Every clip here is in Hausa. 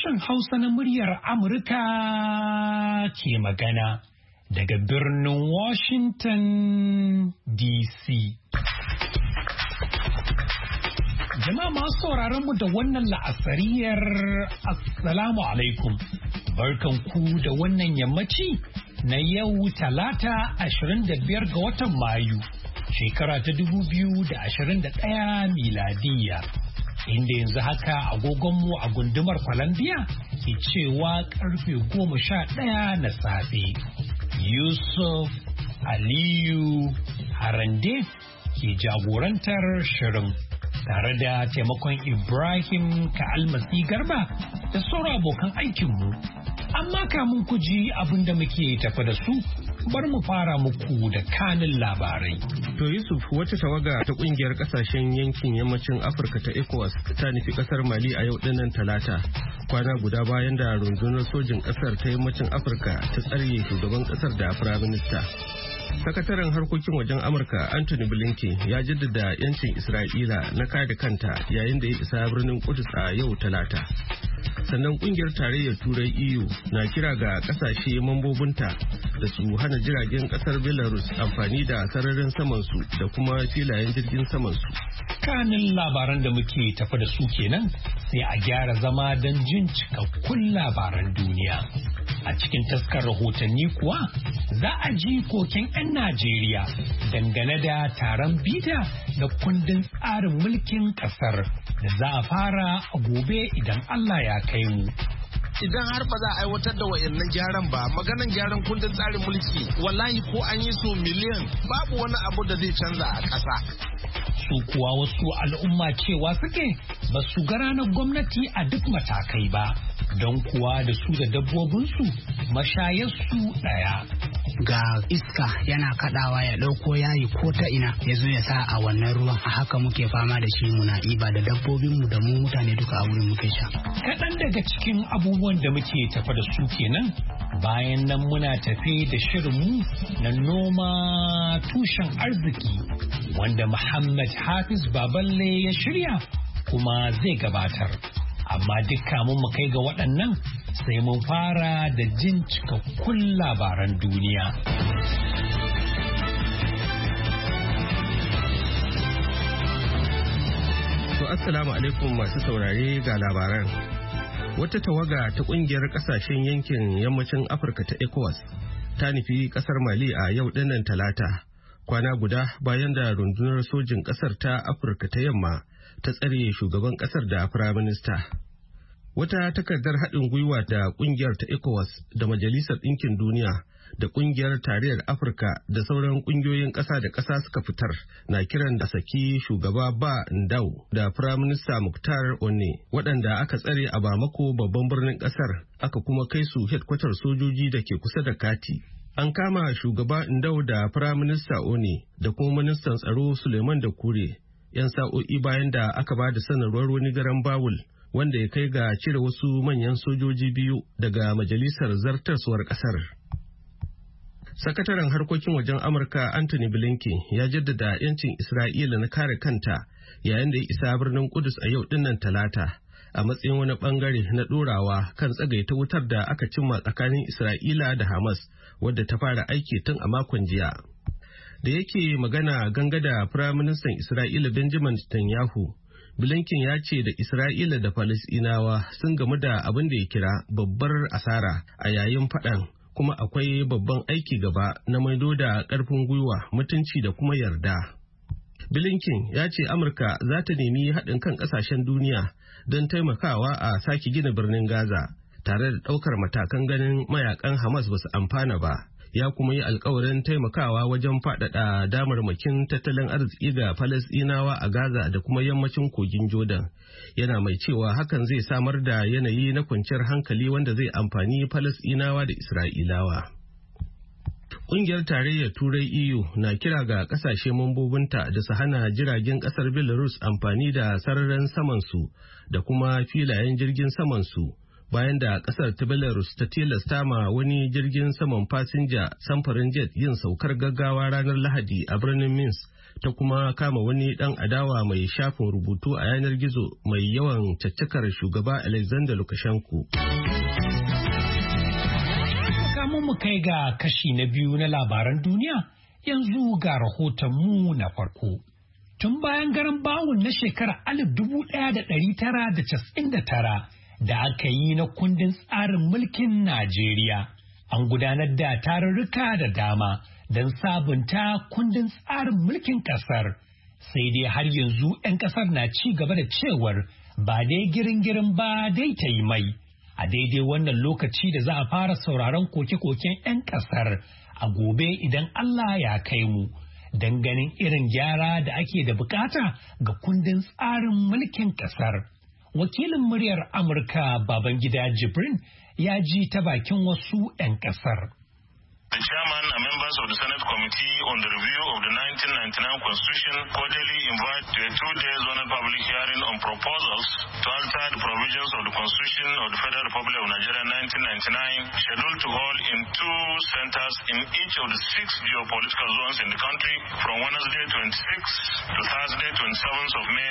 Sashen Hausa na muryar Amurka ke magana daga birnin Washington DC. Jama'a masu sauraron mu da wannan la'asariyar Assalamu alaikum. Barkan ku da wannan yammaci na yau Talata 25 ga watan Mayu, shekara ta 2021 miladiya. Inda yanzu haka agogonmu a gundumar Columbia ke cewa karfe 11 na safe. Yusuf Aliyu Harande ke jagorantar shirin tare da taimakon Ibrahim Ka'almasi Garba da sauran abokan aikinmu. Amma kamun ku ji abin da muke tafa da su, bar mu fara muku da kanin labarai. To Yusuf, wata tawaga ta kungiyar kasashen yankin yammacin Afirka ta ECOWAS ta nufi kasar Mali a yau dinnan Talata, kwana guda bayan da rundunar sojin kasar ta yammacin Afirka ta tsare shugaban kasar da firaminista. Sakataren harkokin wajen Amurka Anthony Blinken ya jaddada 'yancin Isra'ila na kare kanta yayin da ya isa birnin Kudus a yau Talata. Sannan kungiyar tarayyar Turai EU na kira ga kasashe mambobinta da su hana jiragen kasar Belarus amfani da sararin samansu da kuma filayen jirgin samansu. Kanin labaran da muke tafa da su kenan, sai a gyara zama don jin cikakkun labaran duniya. A cikin taskar rahotanni kuwa za a ji koken 'yan Najeriya dangane da taron bita da kundin tsarin mulkin kasar da za a fara a gobe idan Allah ya kai mu. Idan har ba za a aiwatar da wayannan gyaran ba, maganan gyaran kundin tsarin mulki wallahi ko an yi so miliyan babu wani abu da zai canza a ƙasa. Su kuwa wasu al'umma cewa suke ba su ga ranar gwamnati a duk matakai ba, don kuwa da su da dabbobinsu mashayarsu ɗaya. Ga iska yana kadawa ya dauko yayi ko ta ina ya zo ya sa a wannan ruwan, a haka muke fama da shi, muna iba da dabbobinmu da mu mutane duka a wurin muke sha. Kaɗan daga cikin abubuwan da muke tafa da su kenan. Bayan nan muna tafe da shirinmu na noma tushen arziki wanda Muhammad Hafiz Baballe ya shirya kuma zai gabatar. Amma dukka mun mu kai ga waɗannan sai mun fara da jin cikakkun labaran duniya. To assalamu alaikum masu saurare ga labaran. Wata tawaga ta kungiyar kasashen yankin yammacin Afirka ta ECOWAS ta nufi kasar Mali a yau dinnan Talata, kwana guda bayan da rundunar sojin kasar ta Afirka ta yamma ta tsare shugaban kasar da firaminista. Wata takardar haɗin gwiwa da kungiyar ta ECOWAS da Majalisar Ɗinkin Duniya da kungiyar Tarayyar Afirka da sauran kungiyoyin ƙasa da ƙasa suka fitar na kiran da saki shugaba Ba Ndau da firaminista Muktar Onne, waɗanda aka tsare a Bamako babban birnin ƙasar, aka kuma kai su hedkwatar sojoji da ke kusa da Kati. An kama shugaba Ndau da firaminista Onne da kuma ministan tsaro Suleiman Dakure 'yan sa'o'i bayan da aka ba da sanarwar wani garan bawul wanda ya kai ga cire wasu manyan sojoji biyu daga majalisar zartaswar kasar. Sakataren harkokin wajen Amurka Anthony Blinken ya jaddada 'yancin Isra'ila na kare kanta yayin da ya isa birnin Kudus a yau dinnan Talata, a matsayin wani bangare na dorawa kan tsagaita wutar da aka cimma tsakanin Isra'ila da Hamas, wadda ta fara aiki tun a makon jiya. Da yake magana ganga da Firaministan Isra'ila Benjamin Netanyahu, Blinken ya ce da Isra'ila da Falasɗinawa sun gamu da abin da ya kira babbar asara a yayin faɗan, kuma akwai babban aiki gaba na maido da ƙarfin gwiwa, mutunci da kuma yarda. Blinken ya ce Amurka za ta nemi haɗin kan ƙasashen duniya don taimakawa a sake gina birnin Gaza, tare da ɗaukar matakan ganin mayakan Hamas ba su amfana ba. Ya kuma yi alkawarin taimakawa wajen faɗaɗa damarmakin tattalin arziki ga Falasɗinawa a Gaza da kuma yammacin kogin Jordan. Yana mai cewa hakan zai samar da yanayi na kwanciyar hankali wanda zai amfani Falasɗinawa da Isra'ilawa. Ƙungiyar tarayyar Turai EU na kira ga ƙasashe mambobinta da su hana jiragen ƙasar Belarus amfani da sararin samansu da kuma filayen jirgin samansu bayan da kasar ta Belarus ta tilasta ma wani jirgin saman fasinja samfurin jet yin saukar gaggawa ranar Lahadi a birnin Minsk, ta kuma kama wani dan adawa mai shafin rubutu a yanar gizo mai yawan caccakar shugaba Alexander Lukashenko. Kamun mu kai ga kashi na biyu na labaran duniya, yanzu ga rahotonmu na farko. Tun bayan garin bawul na shekarar 1999 da aka yi na kundin tsarin mulkin Najeriya, an gudanar da tarurruka da dama don sabunta kundin tsarin mulkin ƙasar. Sai dai har yanzu 'yan ƙasar na ci gaba da cewar ba dai girin-girin ba dai ta yi mai. A daidai wannan lokaci da za a fara sauraron koke-koken 'yan ƙasar a gobe idan Allah ya kai mu. Don ganin irin gyara da ake da bukata ga kundin tsarin mulkin kasar. Wakilin muryar Amurka Babangida Jibrin ya ji ta bakin wasu 'yan kasar. The chairman and members of the Senate Committee on the Review of the 1999 Constitution cordially invite to a 2-day zonal public hearing on proposals to alter the provisions of the Constitution of the Federal Republic of Nigeria 1999, scheduled to hold in 2 centers in each of the 6 geopolitical zones in the country from Wednesday 26 to Thursday 27th of May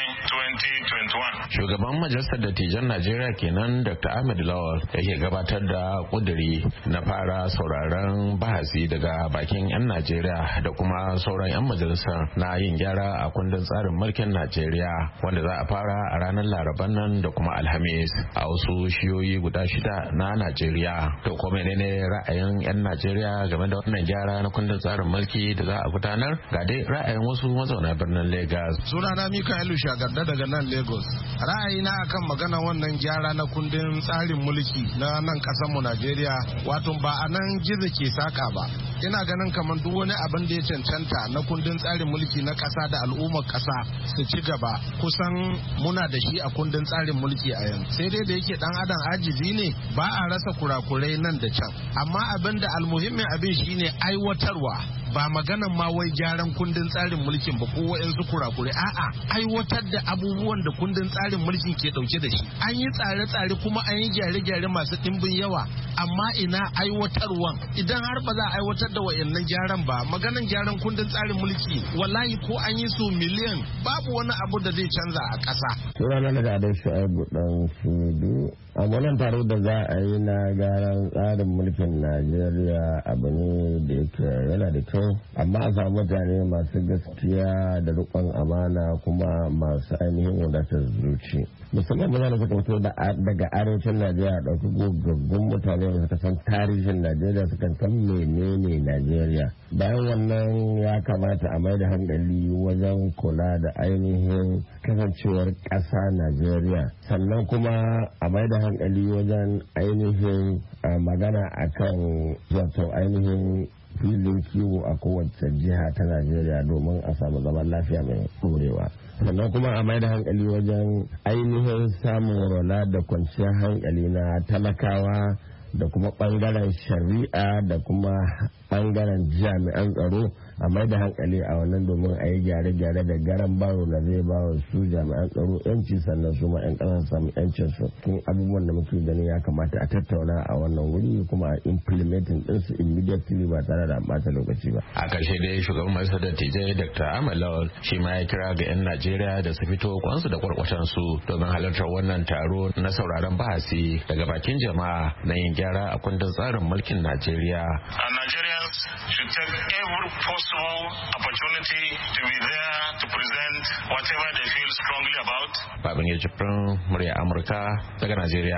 2021. Shugaban Majalisar Dattijan Najeriya kenan Dr. Ahmed Lawal yake gabatar da kuduri na fara sauraron bahasi daga bakin 'yan Najeriya da kuma sauran 'yan majalisa na yin gyara a kundin tsarin mulkin Najeriya wanda za a fara a ranar Laraban nan da kuma Alhamis a wasu shiyoyi guda 6 na Najeriya. To ko menene ra'ayin 'yan Najeriya game da wannan gyara na kundin tsarin mulki da za a gudanar? Ga dai ra'ayin wasu mazauna birnin Lagos. Sunana Mikaelu Shagarda daga nan Lagos. Ra'ayina akan magana wannan gyara na kundin tsarin mulki na nan kasar mu Najeriya, wato ba a nan gizo ke saka ba. Ina ganin kamar duk wani abin da ya cancanta na kundin tsarin mulki na ƙasa da al'ummar ƙasa su ci gaba kusan muna da shi a kundin tsarin mulki a yanzu. Sai dai da yake dan adam ajizi ne, ba a rasa kurakurai nan da can. Amma abin da almuhimmin abin shine aiwatarwa, ba maganan ma wai gyaran kundin tsarin mulkin ba ko wa'yansu kurakurai, a'a aiwatar da abubuwan da kundin tsarin mulkin ke dauke da shi. An yi tsare-tsare kuma an yi gyare-gyare masu ɗimbin yawa, amma ina aiwatarwan? Idan har ba za a aiwatar da wa'yannan gyaran ba, maganan gyaran kundin tsarin mulki wallahi ko an yi su miliyan babu wani abu da zai canza a ƙasa. Sunana da Adai Shu'aibu dan Shudu. A wannan taro da za a yi na gyaran tsarin mulkin Najeriya abu ne da yake yana da kyau, amma a samu mutane masu gaskiya da riƙon amana kuma masu ainihin wadatar zuci. Musamman mutane suka fito daga arewacin Najeriya, ɗauki gogaggun mutane da suka san tarihin Najeriya, suka san menene Najeriya. Bayan wannan ya kamata a mai da hankali wajen kula da ainihin kasancewar ƙasa Najeriya, sannan kuma a mai da hankali wajen ainihin magana akan wato ainihin filin kiwo a kowace jiha ta Najeriya domin a samu zaman lafiya mai ɗorewa. Sannan kuma a mai da hankali wajen ainihin samun walwala da kwanciyar hankali na talakawa da kuma ɓangaren shari'a da kuma ɓangaren jami'an tsaro, a mai da hankali a wannan domin a yi gyare-gyare da garan baro da zai ba wa su jami'an tsaro yanci, sannan su ma 'yan ƙasar samu yancin su. Tun abubuwan da muke gani ya kamata a tattauna a wannan wuri kuma a implementing ɗinsu immediately ba tare da ɓata lokaci ba. A ƙarshe dai shugaban majalisar dattijai Dr. Ahmed Lawal shi ma ya kira ga 'yan Najeriya da su fito kwansu da kwarkwatansu domin halartar wannan taro na sauraron bahasi daga bakin jama'a na yin gyara a kundin tsarin mulkin Najeriya. Nigerians should take every possible opportunity to be there to present whatever they feel strongly about. Babin ya jibrin murya Amurka daga Najeriya.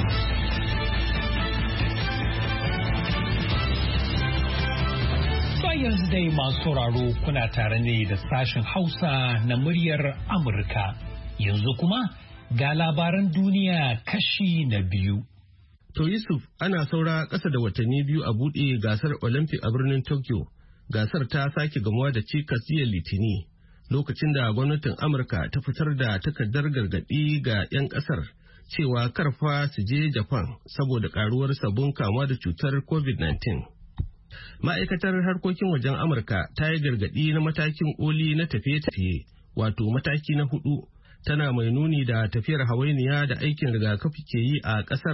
Yanzu dai masu sauraro kuna tare ne da sashen Hausa na muryar Amurka. Yanzu kuma ga labaran duniya kashi na biyu. To Yusuf, ana saura ƙasa da watanni 2 a buɗe gasar Olympic a birnin Tokyo. Gasar ta sake gamuwa da cikas jiya Litini, lokacin da gwamnatin Amurka ta fitar da takardar gargaɗi ga 'yan ƙasar cewa karfa su je Japan saboda ƙaruwar sabon kamuwa da cutar COVID-19. Ma'aikatar harkokin wajen Amurka ta yi gargaɗi na matakin koli na tafiye-tafiye, wato mataki na 4, tana mai nuni da tafiyar hawainiya da aikin rigakafi ke yi a ƙasar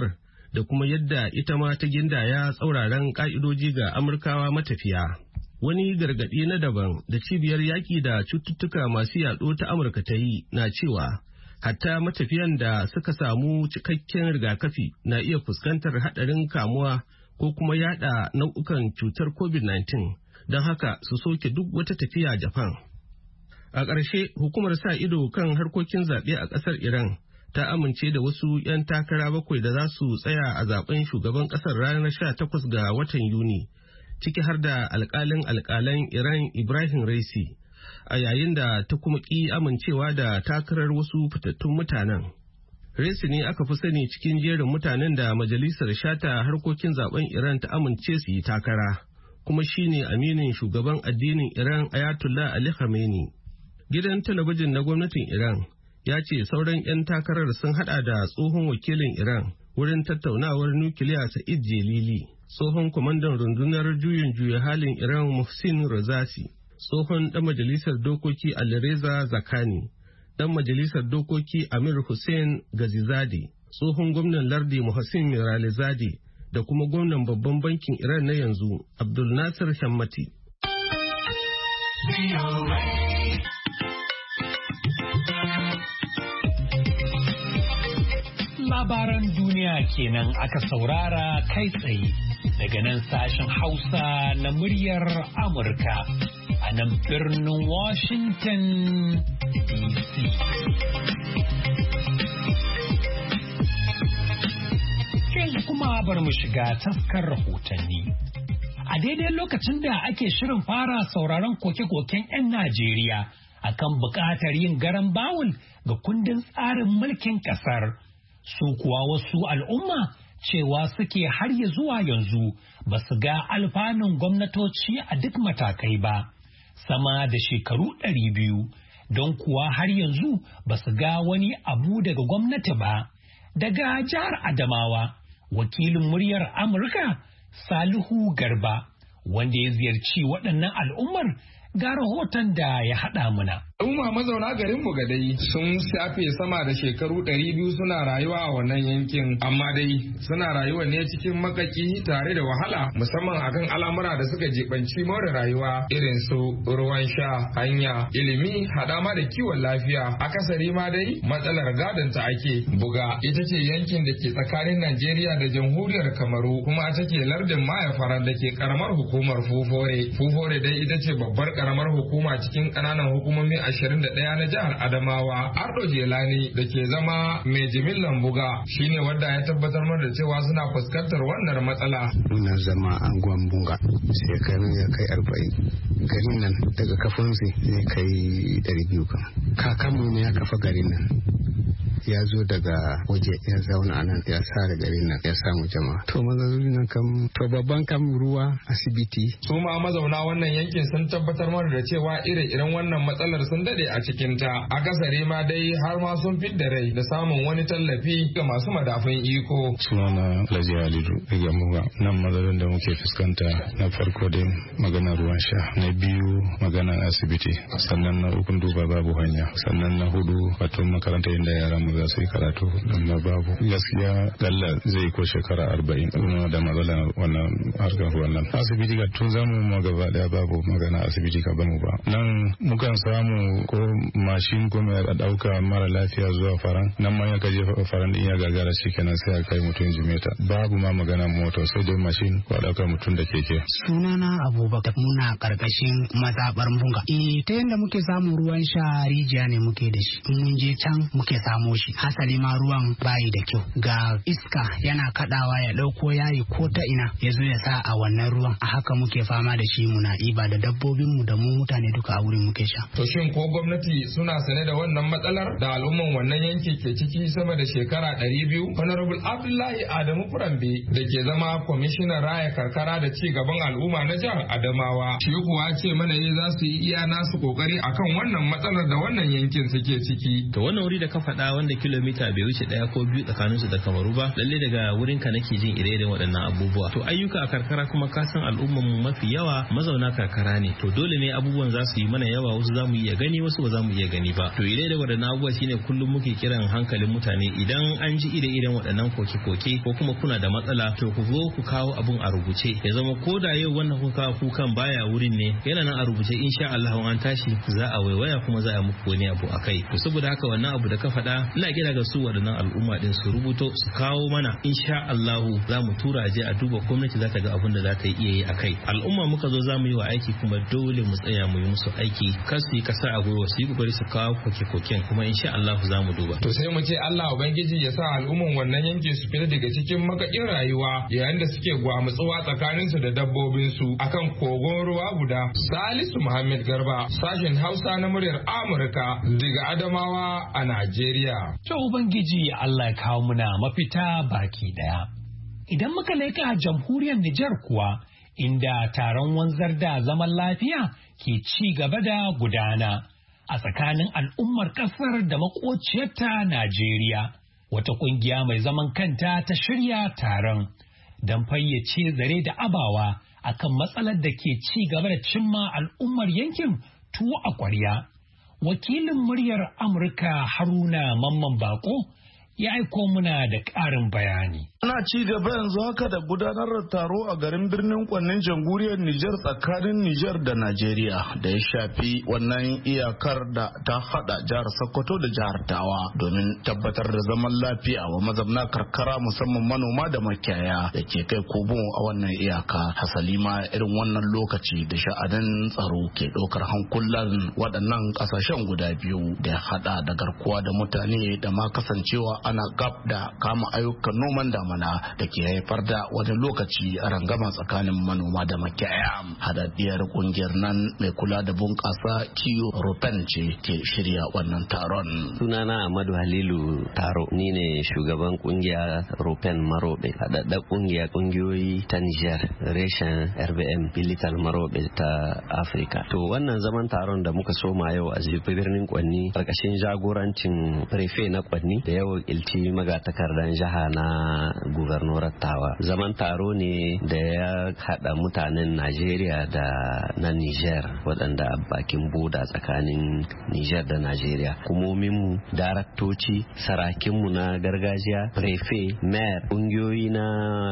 da kuma yadda ita ma ta gindaya tsauraran ƙa'idoji ga Amurkawa matafiya. Wani gargaɗi na daban da cibiyar yaƙi da cututtuka masu yaɗo ta Amurka ta yi na cewa hatta matafiyan da suka samu cikakken rigakafi na iya fuskantar haɗarin kamuwa ko kuma yaɗa nau'ukan cutar COVID-19, don haka su soke duk wata tafiya Japan. A ƙarshe, hukumar sa ido kan harkokin zaɓe a ƙasar Iran ta amince da wasu 'yan takara 7 da za su tsaya a zaben shugaban ƙasar ranar 18 ga watan Yuni, ciki har da alƙalan Iran Ibrahim Raisi, a yayin da ta kuma ƙi amincewa da takarar wasu fitattun mutanen. Raisi ne aka fi sani cikin jerin mutanen da majalisar shata harkokin zaben Iran ta amince su yi takara, kuma shine aminin shugaban addinin Iran Ayatollah Ali Khamenei. Gidan talabijin na gwamnatin Iran ya ce sauran 'yan takarar sun hada da tsohon wakilin Iran wurin tattaunawar nukiliya Sa'id Jelili, tsohon kwamandan rundunar juyin juya halin Iran Muhsin Razasi, tsohon ɗan majalisar dokoki Alireza Zakani, ɗan majalisar dokoki Amir Hussein Gazizade, tsohon gwamnan lardi Muhsin Miralizade da kuma gwamnan babban bankin Iran na yanzu Abdul Nasir Shammati. Labaran duniya kenan aka saurara kai tsaye daga nan sashen Hausa na muryar Amurka a nan birnin Washington DC. Yanzu kuma bar mu shiga taskar rahotanni. A daidai lokacin da ake shirin fara sauraron koke-koken 'yan Najeriya akan buƙatar yin garan bawul ga kundin tsarin mulkin ƙasar. Su kuwa wasu al'umma cewa suke har ya zuwa yanzu ba su ga alfanun gwamnatoci a duk matakai ba, sama da shekaru 200, don kuwa har yanzu ba su ga wani abu daga gwamnati ba. Daga jihar Adamawa, wakilin muryar Amurka Salihu Garba, wanda ya ziyarci waɗannan al'ummar, ga rahoton da ya haɗa muna. Al'umma mazauna garin Bugadai sun shafe sama da shekaru 200 suna rayuwa a wannan yankin, amma dai suna rayuwa ne cikin makaki tare da wahala, musamman akan al'amura da suka jibanci more rayuwa irin su ruwan sha, hanya, ilimi, hadama da kiwon lafiya. Akasari ma dai matsalar gadon ta ake. Buga ita ce yankin da ke tsakanin Najeriya da Jamhuriyar Kamaru, kuma take lardin Mayafaran da ke karamar hukumar Fufore. Fufore dai ita ce babbar karamar hukuma cikin ƙananan hukumomi 21 na jihar Adamawa. Ardo Jelani da ke zama mai jimillan Buga shine wanda ya tabbatar mana da cewa suna fuskantar wannan matsala. Muna zama anguwan Bunga shekaru ya kai 40. Garin nan daga kafinsu ya kai 200 kan. Kakanmu ne ya kafa garin nan. Ya zo daga waje ya zauna nan ya sare garin nan ya samu jama'a. To mazaunin nan kam to babban kam ruwa asibiti. Su ma mazauna wannan yankin sun tabbatar mana da cewa ire-iren wannan matsalar sun dade a cikin ta. Akasari ma dai har ma sun fidda rai da samun wani tallafi ga masu madafun iko. Sunana Alhaji Halidu daga Muga. Nan matsalolin da muke fuskanta na farko dai maganar ruwan sha, na biyu maganar asibiti, sannan na uku duba babu hanya, sannan na hudu wato makaranta inda yaran za su yi karatu, amma babu. Gaskiya kalla zai ko shekara 40 da matsalar wannan harkar wannan. Asibiti ga tun zamu mu gaba daya babu magana asibiti ka bamu ba. Nan mukan samu ko mashin ko mai dauka mara lafiya zuwa faran, nan ma ya kaje faran din ya gagara shikenan sai a kai mutum Jimeta. Babu ma magana moto sai dai mashin ko dauka mutum da keke. Sunana Abubakar, muna karkashin mazabar Bunga. Ta yanda muke samun ruwan sha rijiya ne muke da shi. Mun je can muke samu shi, hasali ma ruwan bayi da kyau, ga iska yana kadawa ya dauko yayi ko ta ina ya zo ya sa a wannan ruwan. A haka muke fama da shi, muna iba da dabbobin mu da mu mutane duka a wurin muke sha. To shin ko gwamnati suna sane da wannan matsalar da al'umman wannan yanki ke ciki sama da shekara 200? Honorable Abdullahi Adamu Furambe da ke zama kwamishinan raya karkara da ci gaban al'umma na jihar Adamawa, shi kuwa ce mana za su yi iya nasu kokari akan wannan matsalar da wannan yankin suke ciki. To wannan wuri da ka faɗa wanda wanda kilomita bai wuce 1 ko 2 tsakaninsu da Kamaru ba, lalle daga wurin ka nake jin ire-iren waɗannan abubuwa. To ayyuka a karkara kuma ka san al'ummar mu mafi yawa mazauna karkara ne, to dole ne abubuwan za su yi mana yawa, wasu za mu iya gani wasu ba za mu iya gani ba. To ire da waɗannan abubuwa shine kullum muke kiran hankalin mutane, idan an ji ire-iren waɗannan koke-koke ko kuma kuna da matsala, to ku zo ku kawo abun a rubuce, ya zama ko da yau wannan kukan baya wurin ne, yana nan a rubuce, insha Allah an tashi za a waiwaya kuma za a muku wani abu akai. To saboda haka wannan abu da ka faɗa, ina kira ga su waɗannan al'umma din su rubuto su kawo mana, insha Allah za mu tura je a duba, gwamnati za ta ga abun da za ta iya yi akai. Al'umma muka zo za mu yi wa aiki, kuma dole mu tsaya mu yi musu aiki, kar su yi kasa a gwiwa, su yi kokari su kawo koke-koken, kuma insha Allah za mu duba. To sai mu ce Allah ubangiji ya sa al'umman wannan yanki su fita daga cikin makakin rayuwa yayin da suke gwamutsuwa tsakaninsu da dabbobinsu akan kogon ruwa guda. Salisu Muhammad Garba, sashen Hausa na muryar Amurka daga Adamawa a Najeriya. To ubangiji Allah ya kawo muna mafita baki daya. Idan muka leka jamhuriyar Nijar kuwa, inda taron wanzar da zaman lafiya ke ci gaba da gudana a tsakanin al'ummar kasar da makociyarta Najeriya. Wata kungiya mai zaman kanta ta shirya taron don fayyace zare da abawa akan matsalar da ke ci gaba da cimma al'ummar yankin tuwo a ƙwarya. Wakilin muryar Amurka Haruna Mamman Bako ya aiko muna da ƙarin bayani. Ana ci gaba yanzu haka da gudanar da taro a garin birnin Kwannin jamhuriyar Nijar tsakanin Nijar da Najeriya da ya shafi wannan iyakar da ta hada jihar Sokoto da jihar Tawa domin tabbatar da zaman lafiya wa mazamna karkara musamman manoma da makiyaya da ke kai kobo a wannan iyaka. Hasali ma irin wannan lokaci da sha'anin tsaro ke ɗaukar hankulan waɗannan ƙasashen guda biyu da ya hada da garkuwa da mutane da ma kasancewa ana gab da kama ayyukan noman damana da ke haifar da wani lokaci a rangama tsakanin manoma da makiyaya. Hadaddiyar kungiyar nan mai kula da bunƙasa kiwo Rupen ce ke shirya wannan taron. Sunana Ahmadu Halilu Taro, ni ne shugaban kungiya Rupen Marobe, haɗaɗɗen kungiyoyi ta Nijar reshen RBM Bilital Marobe ta Afirka. To wannan zaman taron da muka soma yau a birnin Kwanni ƙarƙashin jagorancin prefe na Kwanni da yau ilci magatakardan jiha na gubernorar Tawa. Zaman taro ne da ya haɗa mutanen Najeriya da na Niger waɗanda bakin boda tsakanin Niger da Najeriya. Hukumominmu, daraktoci, sarakinmu na gargajiya, prefe, mayor, ƙungiyoyi na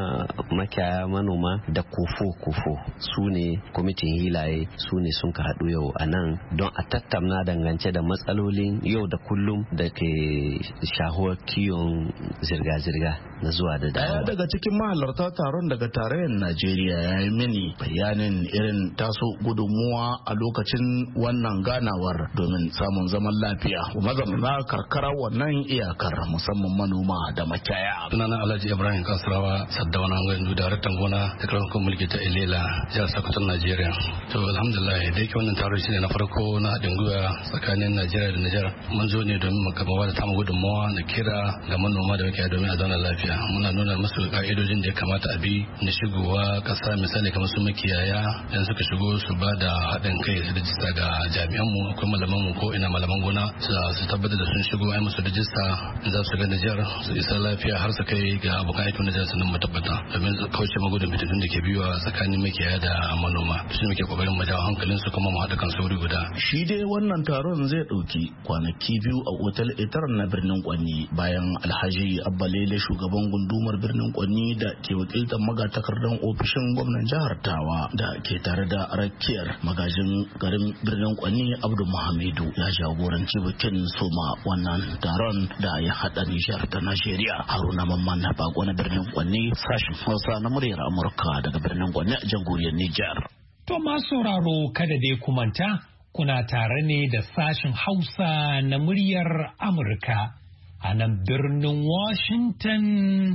makiyaya manoma da kufo su ne kwamitin hilaye, su ne sun ka haɗu yau a nan don a tattauna dangance da matsalolin yau da kullum da ke shahuwar kiwon zirga-zirga na zuwa da dawowa. Daga cikin mahalarta taron daga tarayyar Najeriya ya yi mini bayanin irin taso gudunmuwa a lokacin wannan ganawar domin samun zaman lafiya mazauna karkara wannan iyakar musamman manoma da makiyaya. Sunana Alhaji Ibrahim Kasarawa Saddauna Gwandu, daraktan gona da karamar mulki ta Ilela jihar Sokoto Najeriya. To alhamdulillah da yake wannan taron shine na farko na haɗin gwiwa tsakanin Najeriya da Nijar. Mun zo ne domin mu gaba da tamu gudunmuwa na kira ga manoma da makiyaya domin a zauna lafiya. Muna nuna musu ka'idojin da ya kamata a bi na shigowa ƙasa, misali kamar su makiyaya idan suka shigo su ba da haɗin kai da rijista ga jami'anmu, akwai malamanmu ko ina malaman gona su tabbatar da sun shigo ai musu rijista in za su ga Nijar su isa lafiya har su kai ga abokan aikin Nijar su nan tabbata domin kauce magudun fitattun da ke biyu a tsakanin makiyaya da manoma. Su muke kokarin mu jawo hankalin su kuma mu haɗa kan sauri guda. Shi dai wannan taron zai ɗauki kwanaki biyu a otal Etar na birnin Kwanni bayan Alhaji Abbalele shugaban gundumar birnin Kwanni da ke wakiltar magatakardan ofishin gwamnan jihar Tawa da ke tare da rakiyar magajin garin birnin Kwanni Abdul Muhammadu ya jagoranci bikin soma wannan taron da ya haɗa Nijar ta Najeriya. Haruna Mamman na Bako na birnin Kwanni, sashen Hausa na muryar Amurka daga birnin Kwanni a jamhuriyar Nijar. To masu sauraro kada dai kumanta kuna tare ne da sashen Hausa na muryar Amurka a nan birnin Washington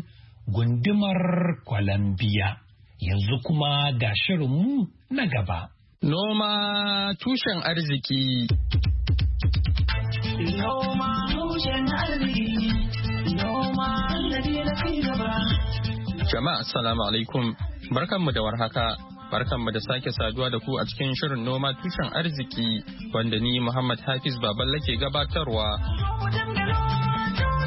gundumar Columbia. Yanzu kuma ga shirinmu na gaba. Noma tushen arziki. Noma tushen arziki. Noma na ci gaba. Jama'a assalamu alaikum. Barkanmu da warhaka. Barkanmu da sake saduwa da ku a cikin shirin noma tushen arziki wanda ni Muhammad Hafiz Baballe ke gabatarwa.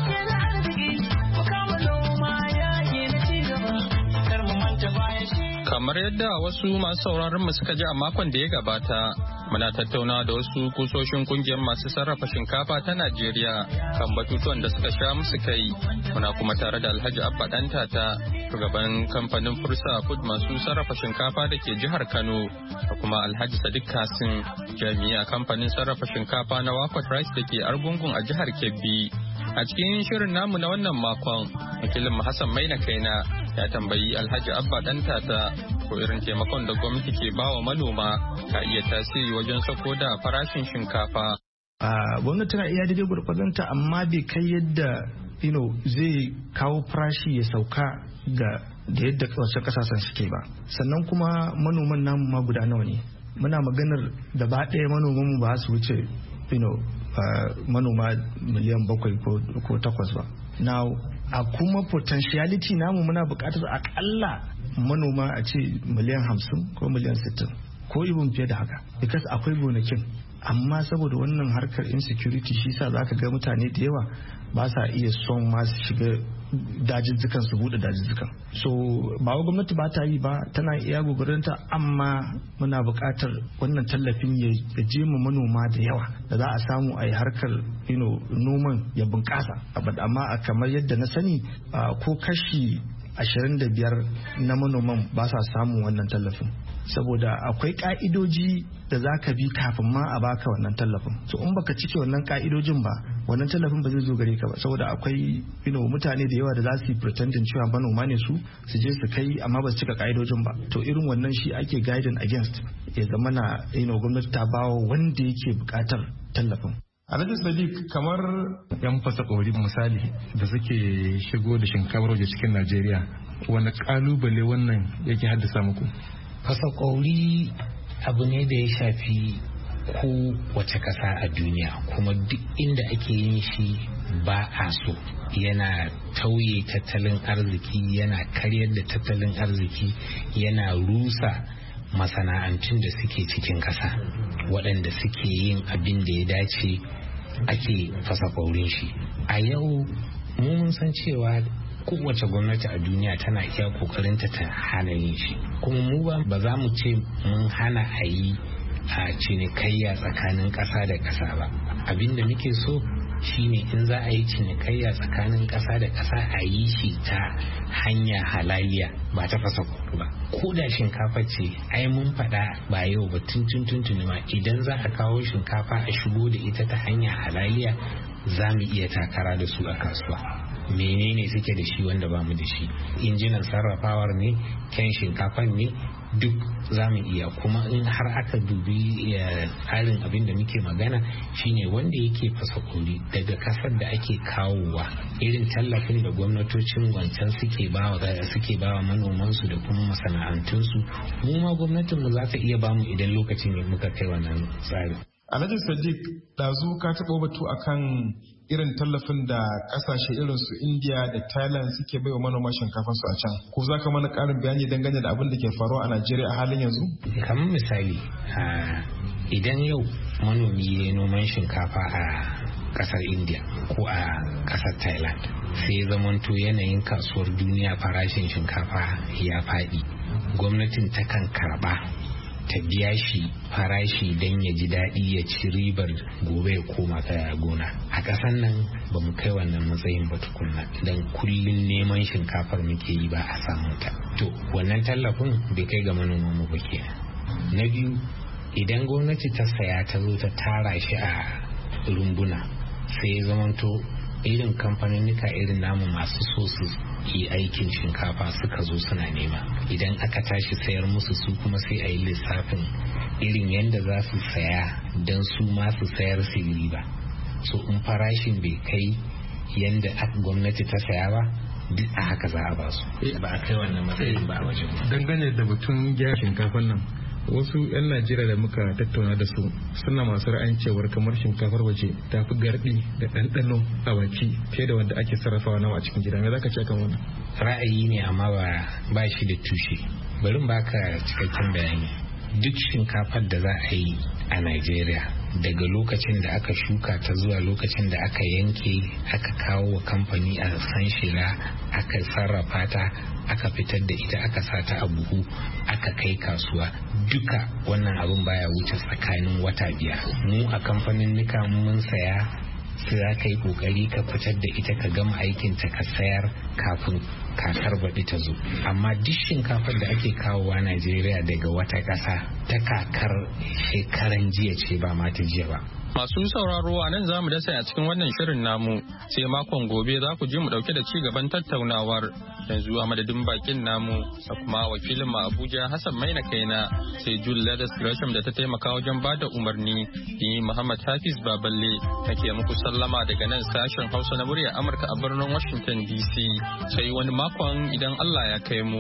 Kamar yadda wasu masu sauraron mu suka ji a makon da ya gabata, muna tattaunawa da wasu kusoshin kungiyar masu sarrafa shinkafa ta Najeriya kan batutuwan da suka sha musu kai. Muna kuma tare da Alhaji Abba Dantata, shugaban kamfanin Fursa Food masu sarrafa shinkafa da ke jihar Kano, da kuma Alhaji Sadiq Kasim, jami'a kamfanin sarrafa shinkafa na Wafat Rice da ke Argungun a jihar Kebbi. A cikin shirin namu na wannan makon, wakilin Hassan Maina Kaina ya tambayi Alhaji Abba Dantata ko irin taimakon da gwamnati ke bawa manoma ka iya tasiri wajen sako da farashin shinkafa. Gwamnati tana iya daidai gurgurdonta amma bai kai yadda zai kawo farashi ya sauka ga da yadda wasu kasashen suke ba. Sannan kuma manoman namu ma guda nawa ne. Muna maganar gaba ɗaya manoman mu ba su wuce manoma miliyan 7 ko 8 ba. Now a kuma potentiality namu muna buƙatar akalla manoma a ce miliyan 50 ko miliyan 60 ko even fiye da haka, because akwai gonakin, amma saboda wannan harkar insecurity shi sa zaka ga mutane da yawa ba sa iya son ma su shiga dajijjikan su bude dajijjikan. So ba wa gwamnati ba ta yi ba, tana iya gogorinta, amma muna buƙatar wannan tallafin ya je mu manoma da yawa da za a samu a yi harkar noman ya bunƙasa. Amma kamar yadda na sani ko kashi 25 na manoman ba sa samun wannan tallafin, saboda akwai ka'idoji da za ka bi kafin ma a baka wannan tallafin. So in baka cike wannan ka'idojin ba, wannan tallafin ba zai zo gare ka ba, saboda akwai mutane da yawa da za su yi pretending cewa manoma ne su je su kai amma ba su cika ka'idojin ba. To irin wannan shi ake guiding against, ya zama na gwamnati ta bawa wanda yake bukatar tallafin. Alhaji Sadiq, kamar yan fasa ƙori misali da suke shigo da shinkafar waje cikin Najeriya, wani kalubale wannan yake haddasa muku? Fasa ƙori abu ne da ya shafi ko wace ƙasa a duniya, kuma duk inda ake yin shi ba a so. Yana tauye tattalin arziki, yana karyar da tattalin arziki, yana rusa masana'antun da suke cikin ƙasa waɗanda suke yin abin da ya dace ake fasa ƙaurin shi. A yau mun san cewa kowace gwamnati a duniya tana iya ƙoƙarinta ta hana yin shi, kuma mu ba za mu ce mun hana a yi a cinikayya tsakanin ƙasa da ƙasa ba. Abin da muke so shine in za a yi cinikayya tsakanin ƙasa da ƙasa a yi shi ta hanya halaliya, ba ta fasa ƙauri ba. Ko da shinkafa ce, ai mun faɗa ba yau ba tuntuni ma, idan za a kawo shinkafa a shigo da ita ta hanya halaliya za mu iya takara da su a kasuwa. Menene suke da shi wanda ba mu da shi? Injinan sarrafawar ne, kyan shinkafan ne, duk za mu iya. Kuma in har aka dubi tsarin abin da muke magana shine wanda yake fasa kori daga kasar da ake kawowa, irin tallafin da gwamnatocin wancan suke bawa manomansu da kuma masana'antunsu, mu ma gwamnatinmu za ta iya bamu idan lokacin ne muka kai wannan tsarin. Alhaji Sadiq, ɗazu ka taɓa batu akan irin tallafin da ƙasashe irin su India da Thailand suke baiwa manoma shinkafan su a can. Ko za ka mana ƙarin bayani dangane da abin da ke faruwa a Najeriya a halin yanzu? Kamar misali, idan yau manomi ya yi noman shinkafa a ƙasar India ko a ƙasar Thailand, sai zamanto yanayin kasuwar duniya farashin shinkafa ya faɗi, gwamnatin takan karɓa ta biya shi farashi don ya ji daɗi ya ci ribar gobe ya koma ta gona. A ƙasan nan ba mu kai wannan matsayin ba tukunna, don kullum neman shinkafar muke yi ba a samu ta. To wannan tallafin bai kai ga manoman mu ba kenan. Na biyu, idan gwamnati ta saya ta zo ta tara shi a rumbuna, sai ya zamanto irin kamfaninnika irin namu masu so su yi aikin shinkafa suka zo suna nema, idan aka tashi sayar musu su kuma sai a yi lissafin irin yadda za su saya don su masu sayar su riba. So in farashin bai kai yadda gwamnati ta saya ba, duk a haka za a ba su. Ba a kai wannan matsayin ba a wajen. Dangane da batun gyara shinkafan nan, wasu 'yan Najeriya da muka tattauna da su suna masu ra'ayin cewar kamar shinkafar waje ta fi gardi da ɗanɗano a baki fiye da wanda ake sarrafawa nawa a cikin gida. Me za ka ce kan wannan? Ra'ayi ne amma ba shi da tushe. Bari baka cikakken bayani. Duk shinkafar da za a yi a Najeriya daga lokacin da aka shuka ta zuwa lokacin da aka yanke aka kawo wa kamfani a sanshila aka sarrafa ta aka fitar da ita aka sa ta a buhu aka kai kasuwa, duka wannan abin baya wuce tsakanin wata 5. Mu a kamfanin nika mun saya sai za ka yi kokari ka fitar da ita ka gama aikin ta ka sayar kafin kakar baɗi ta zo. Amma duk shinkafar da ake kawowa Najeriya daga wata ƙasa ta kakar shekaran jiya ce ba ma ta jiya ba. Masu sauraro a nan za mu dasa a cikin wannan shirin namu, sai makon gobe za ku ji mu dauke da ci gaban tattaunawar. Yanzu a madadin bakin namu da kuma wakilin mu Abuja Hassan Maina Kaina, sai Jul Ladas Gresham da ta taimaka wajen bada umarni, ni Muhammad Hafiz Baballe nake muku sallama daga nan sashen Hausa na murya Amurka a birnin Washington DC. Sai wani makon idan Allah ya kai mu.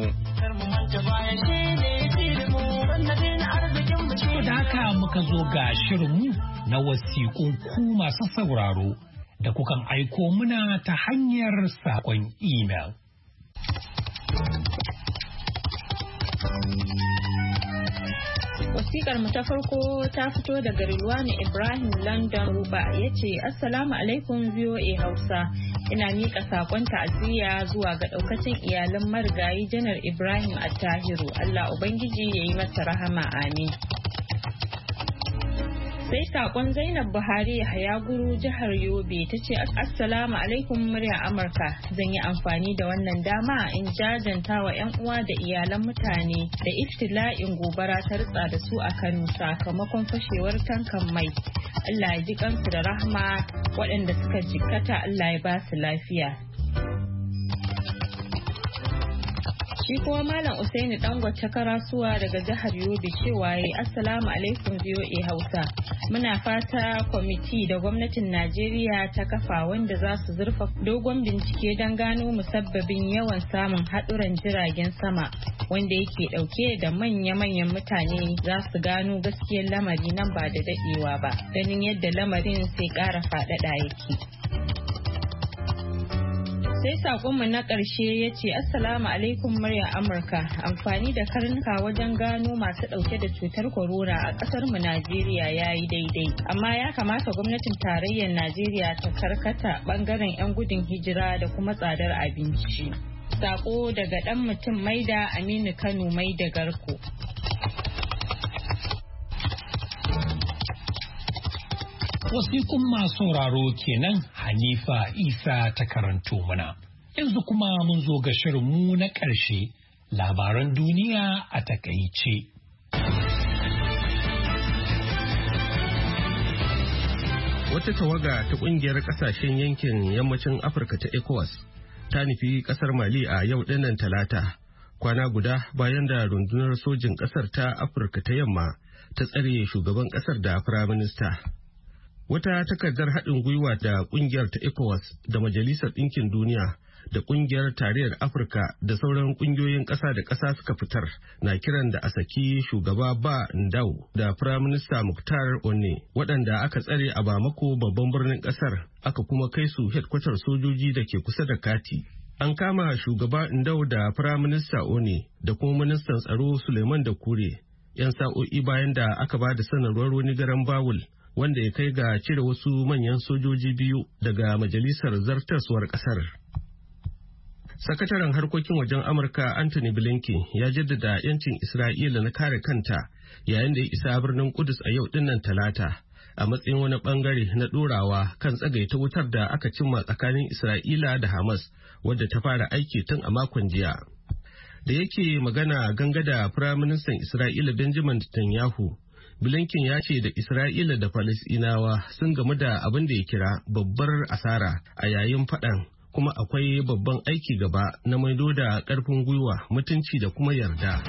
Da haka muka zo ga shirinmu na wasiƙun ku masu sauraro da kukan aiko muna ta hanyar saƙon imel. Wasikar mu ta farko ta fito daga Rilwani Ibrahim London Ruba ya ce Assalamu alaikum VOA Hausa. Ina miƙa saƙon ta'aziyya zuwa ga ɗaukacin iyalan marigayi Janar Ibrahim Attahiru. Allah Ubangiji ya yi masa rahama, amin. Sai saƙon Zainab Buhari Hayaguru jihar Yobe ta ce Assalamu alaikum murya Amurka, zan yi amfani da wannan dama in jajanta wa 'yan uwa da iyalan mutane da iftila'in gobara ta ritsa da su a Kano sakamakon fashewar tankan mai. Allah ya ji kansu da rahma, waɗanda suka jikkata Allah ya ba su lafiya. Shi kuma Malam Usaini Dangote Karasuwa daga jihar Yobe cewa yayi Assalamu alaikum VOA Hausa. Muna fata kwamiti da gwamnatin Najeriya ta kafa wanda za su zurfa dogon bincike don gano musabbabin yawan samun haɗuran jiragen sama wanda yake ɗauke da manya-manyan mutane za su gano gaskiyar lamari nan ba da daɗewa ba, ganin yadda lamarin sai ƙara faɗaɗa yake. Sai saƙonmu na ƙarshe ya ce Assalamu alaikum murya Amurka, amfani da karnuka wajen gano masu ɗauke da cutar corona a ƙasarmu Najeriya ya yi daidai, amma ya kamata gwamnatin tarayyar Najeriya ta karkata ɓangaren 'yan gudun hijira da kuma tsadar abinci. Saƙo daga ɗan mutum Maida Aminu Kano Maida Garko. Wasikun masu sauraro kenan Hanifa Isa ta karanto mana. Yanzu kuma mun zo ga shirinmu na ƙarshe, labaran duniya a takaice. Wata tawaga ta ƙungiyar ƙasashen yankin yammacin Afirka ta ECOWAS ta nufi ƙasar Mali a yau ɗinnan Talata, kwana guda bayan da rundunar sojin ƙasar ta Afirka ta yamma ta tsare shugaban ƙasar da firaminista. Wata takardar haɗin gwiwa da ƙungiyar ta ECOWAS da Majalisar Ɗinkin Duniya da ƙungiyar Tarayyar Afirka da sauran ƙungiyoyin ƙasa da ƙasa suka fitar na kiran da a saki shugaba Ba Ndau da Firaminista Muktar Onne waɗanda aka tsare a Bamako babban birnin ƙasar aka kuma kai su hedkwatar sojoji da ke kusa da Kati. An kama shugaba Ndau da Firaminista Onne da kuma ministan tsaro Suleiman Dakure 'yan sa'o'i bayan da aka ba da sanarwar wani garan bawul wanda ya kai ga cire wasu manyan sojoji biyu daga majalisar zartaswar kasar. Sakataren harkokin wajen Amurka Anthony Blinken ya jaddada 'yancin Isra'ila na kare kanta yayin da ya isa birnin Kudus a yau dinnan Talata a matsayin wani bangare na dorawa kan tsagaita wutar da aka cimma tsakanin Isra'ila da Hamas wadda ta fara aiki tun a makon jiya. Da yake magana gangada Firaministan Isra'ila Benjamin Netanyahu, Blinken ya ce da Isra'ila da Falasɗinawa sun gamu da abin da ya kira babbar asara a yayin faɗan, kuma akwai babban aiki gaba na maido da ƙarfin gwiwa, mutunci da kuma yarda.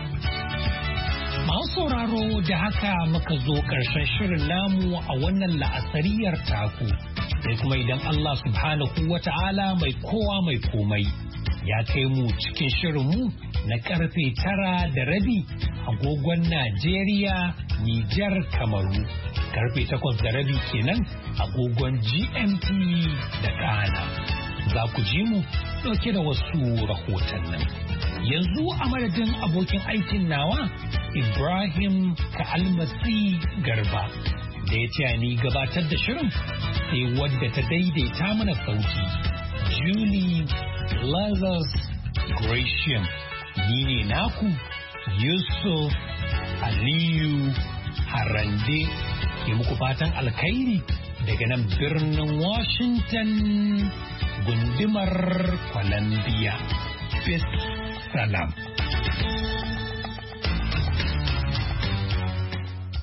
Masu sauraro da haka muka zo ƙarshen shirin namu a wannan la'asariyar taku, sai kuma idan Allah subhanahu wa ta'ala mai kowa mai komai ya kai mu cikin shirinmu na karfe 9:30 agogon Najeriya, Nijar, Kamaru, karfe 8:30 kenan agogon GMT da Ghana. Za ku ji mu ɗauke da wasu rahotannin. Yanzu a madadin abokin aikin nawa Ibrahim Ka'almasi Garba da ya ce ni gabatar da shirin sai wadda ta daidaita mana sauti Julie Lazarus Gratiam. Ni ne naku Yusuf Aliyu Harande ke muku fatan alkhairi daga nan birnin Washington gundumar Columbia. Peace, salam.